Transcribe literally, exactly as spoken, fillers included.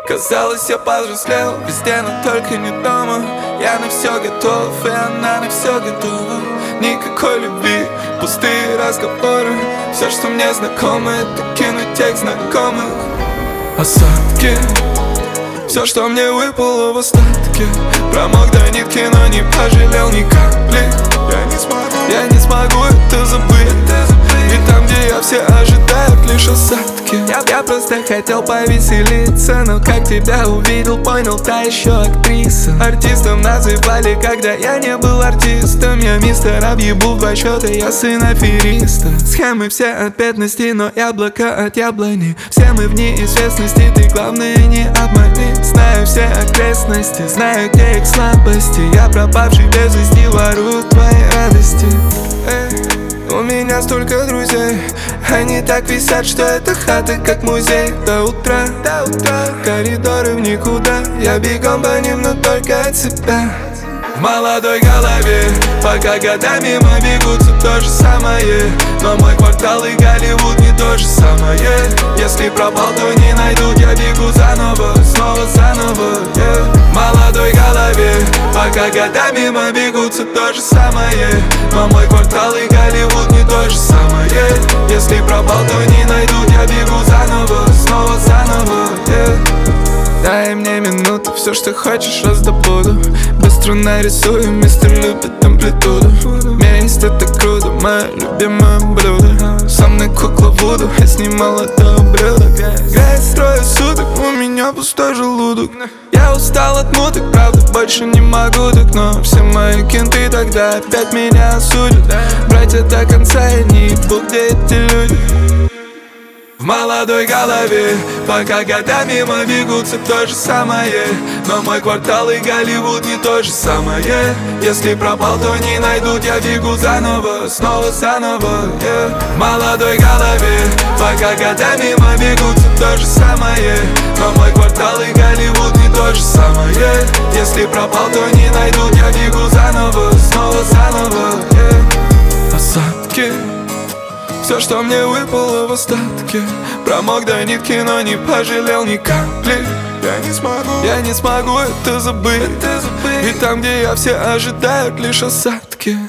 Казалось, я повзрослел везде, но только не дома. Я на все готов, и она на все готова. Никакой любви, пустые разговоры. Все, что мне знакомо, это кинуть тех знакомых. Осадки, все, что мне выпало в остатке. Промок до нитки, но не пожалел ни капли. Я не смогу, я не смогу это забыть. Ведь там, где я, все ожидают лишь осадки. Я, я просто хотел повеселиться, но как тебя увидел, понял, та еще актриса. Артистом называли, когда я не был артистом. Я мистер объебу в два счета, я сын афериста. Схемы все от бедности, но яблоко от яблони. Все мы в неизвестности, ты главное не обмани. Знаю все окрестности, знаю где их слабости. Я пропавший без вести, ворую твои радости. Эй. У меня столько друзей, они так висят, что это хаты как музей. До утра, до утра, коридоры в никуда. Я бегом по ним, но только от себя. В молодой голове, пока года мимо бегутся, то же самое. Но мой квартал и Голливуд не то же самое. Если пропал, то не найдут, я бегу заново, снова заново, yeah. В молодой голове, пока года мимо бегутся, то же самое. Но мой квартал и Голливуд не то же самое. Если пропал, то не найдут, я бегу заново, снова заново, yeah. Дай мне минуту, все, что хочешь, раздобуду. Быстро нарисую, мистер любит амплитуду. Месть это круто, мое любимое блюдо. Со мной кукла Вуду, я снимала до ублюдок. Грязь трое суток, у меня пустой желудок. Я устал от муток, правда больше не могу так. Но все мои кенты тогда опять меня осудят. Братья до конца, я не ебу, где эти люди. В молодой голове, пока года мимо бегутся, то же самое. Но мой квартал и Голливуд не то же самое. Если пропал, то не найдут, я бегу заново, снова заново, yeah. В молодой голове, пока года мимо бегутся, то же самое. Но мой квартал и Голливуд не то же самое. Если пропал, то не найдут, я бегу заново, снова заново, yeah. Осадки, все, что мне выпало в остатке. Промок до нитки, но не пожалел ни капли. Я не смогу, я не смогу это забыть, это забыть. И там, где я, все ожидают лишь осадки.